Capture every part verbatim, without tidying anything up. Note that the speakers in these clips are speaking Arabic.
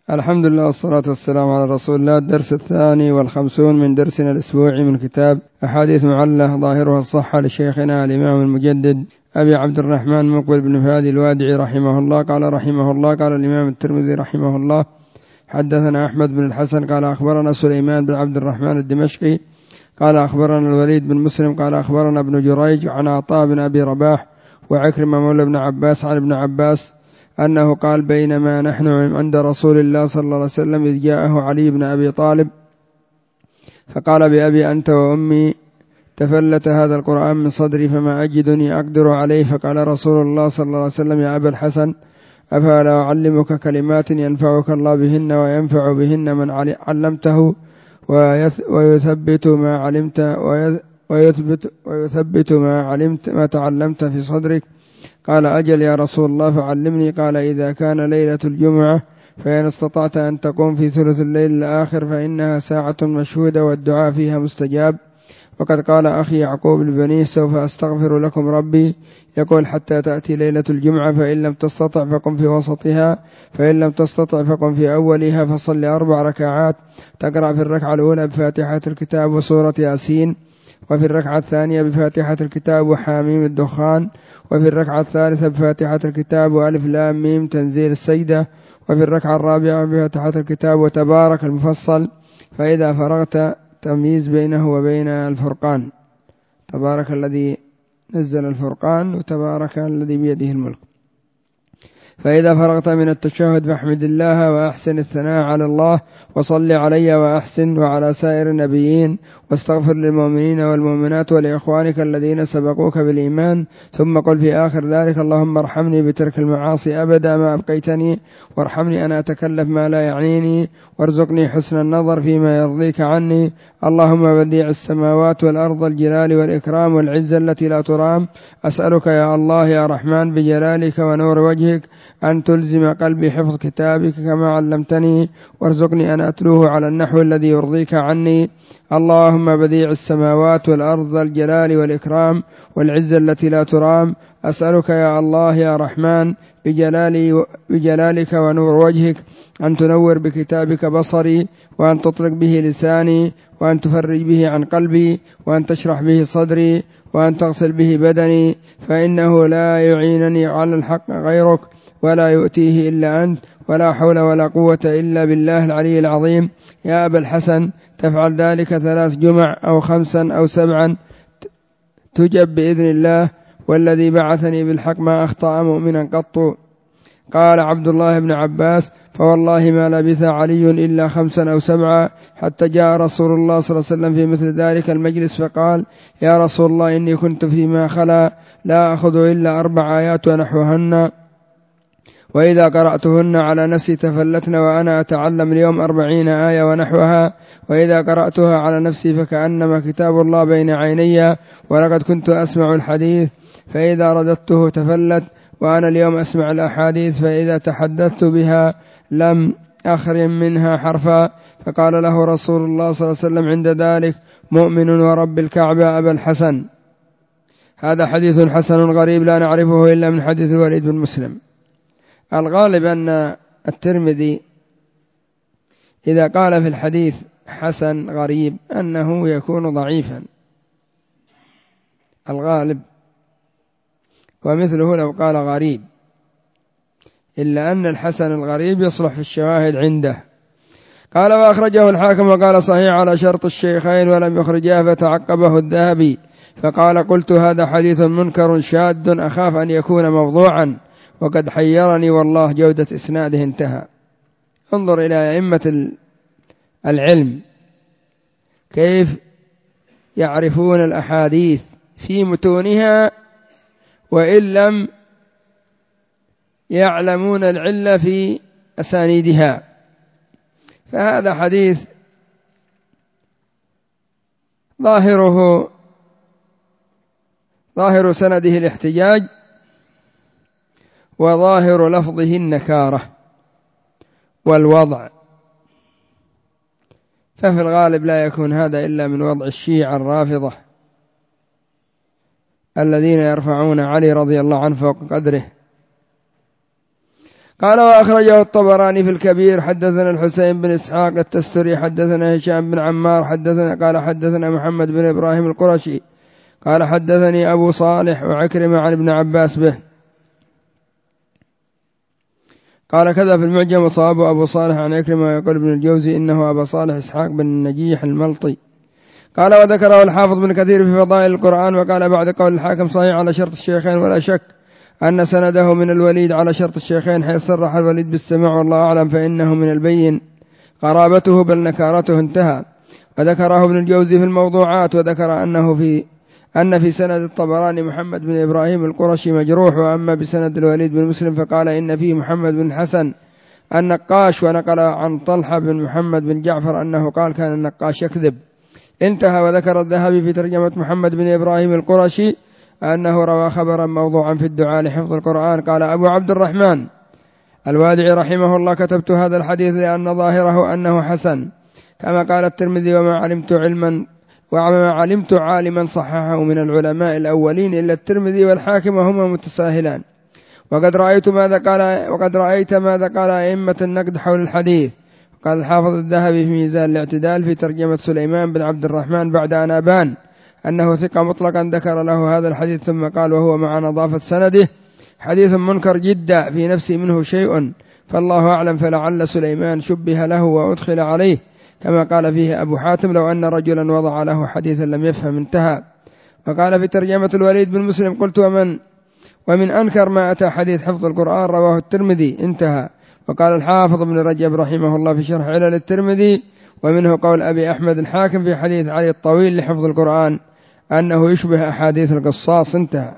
الحمد لله والصلاة والسلام على رسول الله. الدرس الثاني والخمسون من درسنا الأسبوعي من كتاب أحاديث معلة ظاهرها الصحة لشيخنا الإمام المجدد أبي عبد الرحمن مقبل بن فادي الوادعي رحمه الله. قال رحمه الله قال الإمام الترمذي رحمه الله: حدثنا أحمد بن الحسن قال أخبرنا سليمان بن عبد الرحمن الدمشقي قال أخبرنا الوليد بن مسلم قال أخبرنا ابن جريج عن عطاء بن أبي رباح وعكرمة مولى ابن عباس عن ابن عباس أنه قال: بينما نحن عند رسول الله صلى الله عليه وسلم إذ جاءه علي بن أبي طالب فقال: بأبي أنت وأمي تفلت هذا القرآن من صدري فما أجدني أقدر عليه. فقال رسول الله صلى الله عليه وسلم: يا أبا الحسن، أفلا أعلمك كلمات ينفعك الله بهن وينفع بهن من علمته ويثبت ما علمت ويثبت, ويثبت ما علمت ما تعلمت في صدرك؟ قال: أجل يا رسول الله، فعلمني. قال: إذا كان ليلة الجمعة فإن استطعت أن تقوم في ثلث الليل الآخر فإنها ساعة مشهودة والدعاء فيها مستجاب. وقد قال أخي يعقوب لبنيه: سوف أستغفر لكم ربي، يقول: حتى تأتي ليلة الجمعة، فإن لم تستطع فقم في وسطها، فإن لم تستطع فقم في أولها، فصل أربع ركعات تقرأ في الركعة الأولى بفاتحة الكتاب وسورة ياسين، وفي الركعة الثانية بفاتحة الكتاب وحاميم الدخان، وفي الركعة الثالثة بفاتحة الكتاب وألف لام ميم تنزيل السجدة، وفي الركعة الرابعة بفاتحة الكتاب وتبارك المفصل. فإذا فرغت تمييز بينه وبين الفرقان، تبارك الذي نزل الفرقان وتبارك الذي بيده الملك. فإذا فرغت من التشهد فاحمد الله وأحسن الثناء على الله وصل علي وأحسن وعلى سائر النبيين، واستغفر للمؤمنين والمؤمنات ولإخوانك الذين سبقوك بالإيمان، ثم قل في آخر ذلك: اللهم ارحمني بترك المعاصي أبدا ما أبقيتني، وارحمني أن أتكلف ما لا يعنيني، وارزقني حسن النظر فيما يرضيك عني. اللهم بديع السماوات والأرض الجلال والإكرام والعزة التي لا ترام، أسألك يا الله يا رحمن بجلالك ونور وجهك أن تلزم قلبي حفظ كتابك كما علمتني، وارزقني أن أتلوه على النحو الذي يرضيك عني. اللهم بديع السماوات والأرض الجلال والإكرام والعزة التي لا ترام، أسألك يا الله يا رحمن بجلالي بجلالك ونور وجهك أن تنور بكتابك بصري، وأن تطلق به لساني، وأن تفرج به عن قلبي، وأن تشرح به صدري، وأن تغسل به بدني، فإنه لا يعينني على الحق غيرك ولا يؤتيه إلا أنت، ولا حول ولا قوة إلا بالله العلي العظيم. يا أبا الحسن، تفعل ذلك ثلاث جمع أو خمسا أو سبعا تجب بإذن الله، والذي بعثني بالحق ما أخطأ مؤمنا قط. قال عبد الله بن عباس: فوالله ما لبث علي إلا خمسا أو سبعا حتى جاء رسول الله صلى الله عليه وسلم في مثل ذلك المجلس فقال: يا رسول الله، إني كنت فيما خلا لا أخذ إلا أربع آيات ونحوهن، وإذا قرأتهن على نفسي تفلتن وأنا أتعلم اليوم أربعين آية ونحوها، وإذا قرأتها على نفسي فكأنما كتاب الله بين عيني، ولقد كنت أسمع الحديث فإذا رددته تفلت، وأنا اليوم أسمع الأحاديث فإذا تحدثت بها لم أخرم منها حرفا. فقال له رسول الله صلى الله عليه وسلم عند ذلك: مؤمن ورب الكعبة أبا الحسن. هذا حديث حسن غريب لا نعرفه إلا من حديث الوليد بن مسلم. الغالب أن الترمذي إذا قال في الحديث حسن غريب أنه يكون ضعيفا، الغالب، ومثله لو قال غريب، إلا أن الحسن الغريب يصلح في الشواهد عنده. قال: وأخرجه الحاكم وقال صحيح على شرط الشيخين ولم يخرجاه، فتعقبه الذهبي فقال: قلت هذا حديث منكر شاذ أخاف أن يكون موضوعا، وقد حيرني والله جودة إسناده. انتهى. انظر إلى أئمة العلم كيف يعرفون الأحاديث في متونها وإن لم يعلمون العلة في أسانيدها. فهذا حديث ظاهره ظاهر سنده الاحتجاج، وظاهر لفظه النكارة والوضع، ففي الغالب لا يكون هذا إلا من وضع الشيعة الرافضة الذين يرفعون علي رضي الله عنه فوق قدره. قال وأخرجه الطبراني في الكبير. حدثنا الحسين بن إسحاق التستري حدثنا هشام بن عمار حدثنا قال حدثنا محمد بن إبراهيم القرشي قال حدثني أبو صالح وعكرمة عن ابن عباس به. قال كذا في المعجم وصاب أبو صالح عن عكرمة ويقول ابن الجوزي إنه أبا صالح إسحاق بن النجيح الملطي. قال وذكره الحافظ بن كثير في فضائل القرآن وقال بعد قول الحاكم صحيح على شرط الشيخين ولا شك أن سنده من الوليد على شرط الشيخين حيث صرح الوليد بالسماع والله أعلم فإنه من البين قرابته بل نكارته انتهى. وذكره ابن الجوزي في الموضوعات وذكر أنه في أن في سند الطبراني محمد بن إبراهيم القرشي مجروح. وأما بسند الوليد بن مسلم فقال إن فيه محمد بن حسن النقاش. ونقل عن طلحة بن محمد بن جعفر أنه قال كان النقاش يكذب انتهى. وذكر الذهبي في ترجمة محمد بن إبراهيم القرشي أنه روى خبرا موضوعا في الدعاء لحفظ القرآن. قال أبو عبد الرحمن الوادعي رحمه الله كتبت هذا الحديث لأن ظاهره أنه حسن كما قال الترمذي وما علمت علما وما علمت عالما صححه من العلماء الأولين إلا الترمذي والحاكم وهما متساهلان. وقد رأيت ماذا قال وقد رأيت ماذا قال أئمة النقد حول الحديث. قال الحافظ الذهبي في ميزان الاعتدال في ترجمة سليمان بن عبد الرحمن بعد أن أبان أنه ثقة مطلقا ذكر له هذا الحديث ثم قال وهو مع نظافة سنده حديث منكر جدا في نفسه منه شيء فالله أعلم فلعل سليمان شبه له وأدخل عليه كما قال فيه أبو حاتم لو أن رجلا وضع له حديثا لم يفهم انتهى. وقال في ترجمة الوليد بن مسلم قلت ومن ومن أنكر ما أتى حديث حفظ القرآن رواه الترمذي انتهى. وقال الحافظ ابن رجب رحمه الله في شرح علل الترمذي ومنه قول أبي أحمد الحاكم في حديث علي الطويل لحفظ القرآن أنه يشبه أحاديث القصاص انتهى.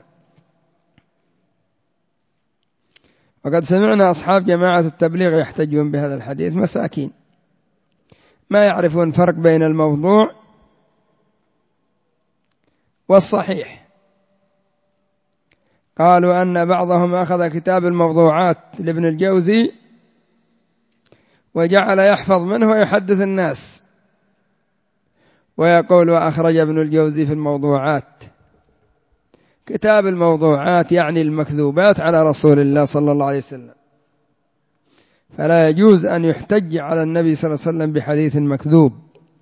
وقد سمعنا أصحاب جماعة التبليغ يحتجون بهذا الحديث مساكين ما يعرفون فرق بين الموضوع والصحيح. قالوا أن بعضهم أخذ كتاب الموضوعات لابن الجوزي وجعل يحفظ منه ويحدث الناس ويقول وأخرج ابن الجوزي في الموضوعات. كتاب الموضوعات يعني المكذوبات على رسول الله صلى الله عليه وسلم فلا يجوز أن يحتج على النبي صلى الله عليه وسلم بحديث مكذوب.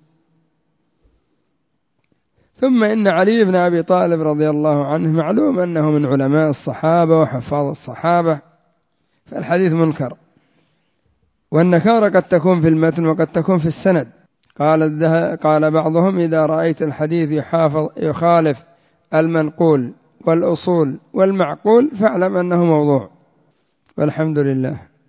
ثم إن علي بن أبي طالب رضي الله عنه معلوم أنه من علماء الصحابة وحفاظ الصحابة فالحديث منكر. والنكارة قد تكون في المتن وقد تكون في السند. قال, قال بعضهم إذا رأيت الحديث يحافظ يخالف المنقول والأصول والمعقول فاعلم أنه موضوع. والحمد لله.